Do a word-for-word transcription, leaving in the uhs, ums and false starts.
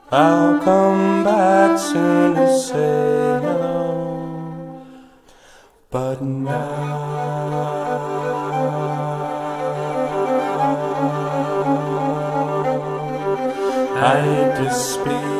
I'll come back soon to say hello. But now I hate to speak